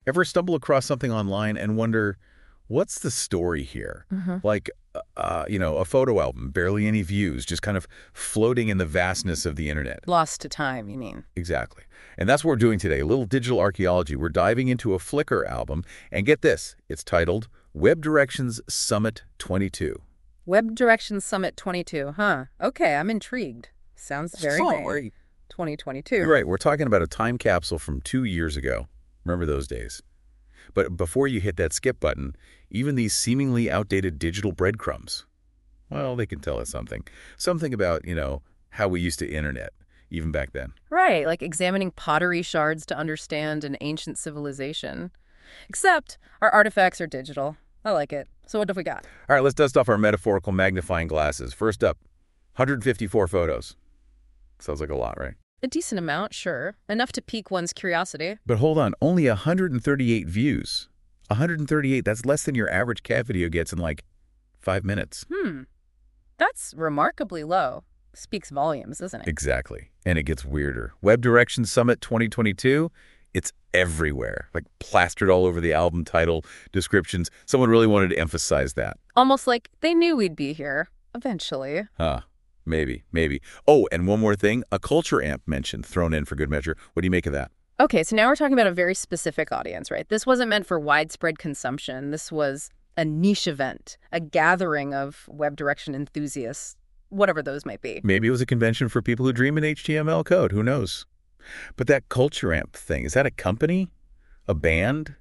Ever stumble across something online and wonder, what's the story here? Like, a photo album, barely any views, just kind of floating in the vastness of the internet. Lost to time, you mean? Exactly. And that's what we're doing today, a little digital archaeology. We're diving into a Flickr album, and get this, it's titled Web Directions Summit 22. Web Directions Summit 22, huh? Okay, I'm intrigued. Sounds very great. 2022. Right, we're talking about a time capsule from 2 years ago. Remember those days? But before you hit that skip button, even these seemingly outdated digital breadcrumbs, well, they can tell us something. Something about, how we used to internet, even back then. Right, like examining pottery shards to understand an ancient civilization. Except our artifacts are digital. I like it. So what have we got? All right, let's dust off our metaphorical magnifying glasses. First up, 154 photos. Sounds like a lot, right? A decent amount, sure. Enough to pique one's curiosity. But hold on, only 138 views. 138, that's less than your average cat video gets in like 5 minutes. That's remarkably low. Speaks volumes, doesn't it? Exactly. And it gets weirder. Web Directions Summit 2022, it's everywhere, like plastered all over the album title, descriptions. Someone really wanted to emphasize that. Almost like they knew we'd be here, eventually. Huh. Maybe. Oh, and one more thing, a culture amp mention thrown in for good measure. What do you make of that? Okay, so now we're talking about a very specific audience, right? This wasn't meant for widespread consumption. This was a niche event, a gathering of web direction enthusiasts, whatever those might be. Maybe it was a convention for people who dream in HTML code. Who knows? But that culture amp thing, is that a company? A band?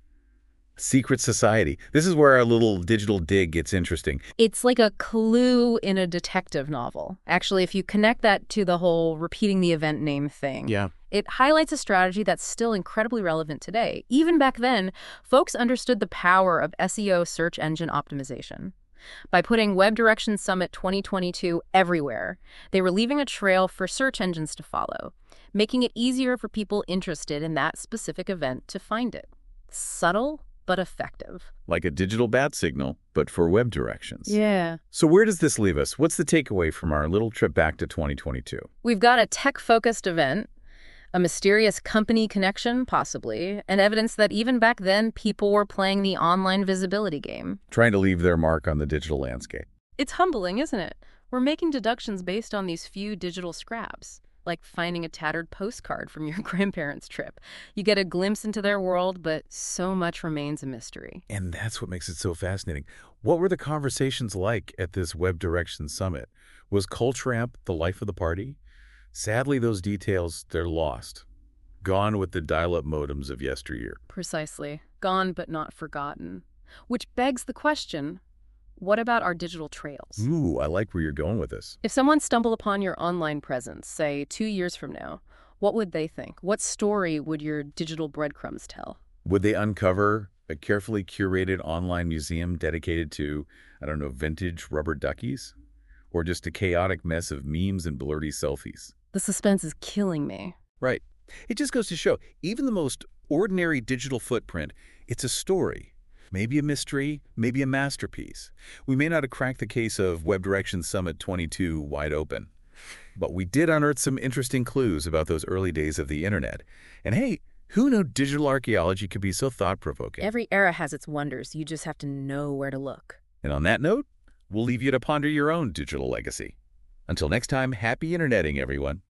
Secret society? This is where our little digital dig gets interesting. It's like a clue in a detective novel. Actually, if you connect that to the whole repeating the event name thing, it highlights a strategy that's still incredibly relevant today. Even back then, folks understood the power of SEO search engine optimization. By putting Web Directions Summit 2022 everywhere, they were leaving a trail for search engines to follow, making it easier for people interested in that specific event to find it. Subtle, but effective. Like a digital bat signal, but for web directions. Yeah. So where does this leave us? What's the takeaway from our little trip back to 2022? We've got a tech-focused event, a mysterious company connection, possibly, and evidence that even back then, people were playing the online visibility game. Trying to leave their mark on the digital landscape. It's humbling, isn't it? We're making deductions based on these few digital scraps, like finding a tattered postcard from your grandparents' trip. You get a glimpse into their world, but so much remains a mystery. And that's what makes it so fascinating. What were the conversations like at this Web Directions Summit? Was Culture Amp the life of the party? Sadly, those details, they're lost. Gone with the dial-up modems of yesteryear. Precisely. Gone but not forgotten. Which begs the question, what about our digital trails? Ooh, I like where you're going with this. If someone stumbled upon your online presence, say 2 years from now, what would they think? What story would your digital breadcrumbs tell? Would they uncover a carefully curated online museum dedicated to, vintage rubber duckies? Or just a chaotic mess of memes and blurry selfies? The suspense is killing me. Right. It just goes to show, even the most ordinary digital footprint, it's a story. Maybe a mystery, maybe a masterpiece. We may not have cracked the case of Web Directions Summit 22 wide open, but we did unearth some interesting clues about those early days of the internet. And hey, who knew digital archaeology could be so thought-provoking? Every era has its wonders. You just have to know where to look. And on that note, we'll leave you to ponder your own digital legacy. Until next time, happy interneting, everyone.